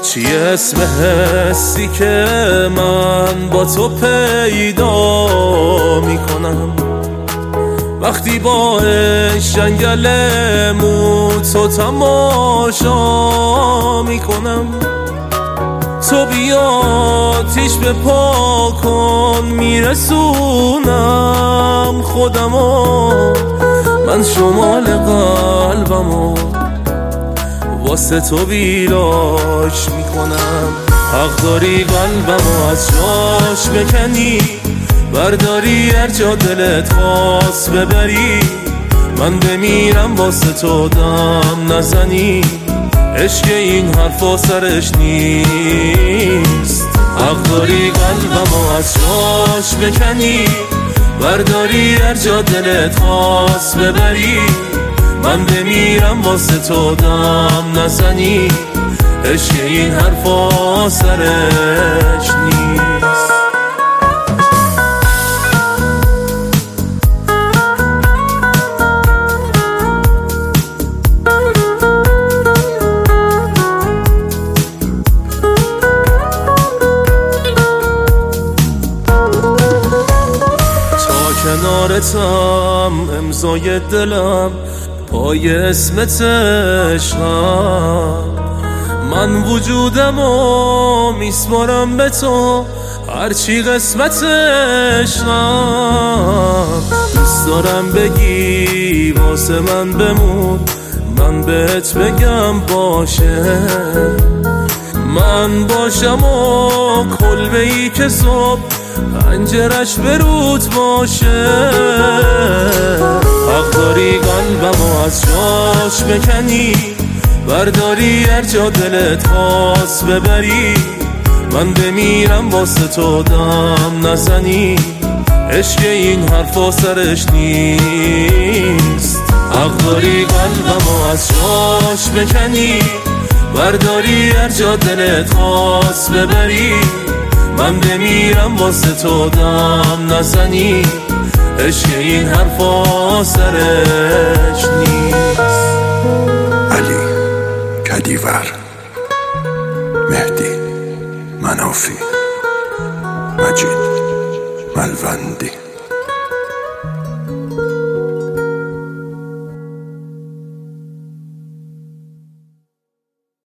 چیه اسم حسی که من با تو پیدا میکنم وقتی با جنگل مو تو تماشا میکنم؟ تو بیا تیش به پا کن میرسونم خودمو، من شمال قلبمو واسه تو ویراش میکنم. حق داری قلبمو از جاش بکنی، برداری هر جا دلت خواست ببری، من بمیرم واسه تو دم نزنی، عشق این حرفا سرش نیست. حق داری قلبمو از جاش بکنی، برداری هر جا دلت خواست ببری، من بمیرم واسه تو دم نزنی، عشق این حرفا سرش نیست. کنارتم امضای دلم پای اسمت عشقم، من وجودمو میسپارم به تو هرچی قسمت عشقم. دوست دارم بگی واسه من بمون، من بهت بگم باشه، من باشم و کلبه‌ای که صبح پنجرش برود باشه. حق داری قلبمو از جاش بکنی، برداری هر جا دلت خواست ببری، من بمیرم واسه تو دم نزنی، عشق این حرفا سرش نیست. حق داری قلبمو از جاش بکنی، برداری هر جا دلت خواست ببری، من بمیرم واسه تو دم نزنی، عشق این حرفا سرش نیست. علی کدیور، مهدی منافی، مجید ملوندی.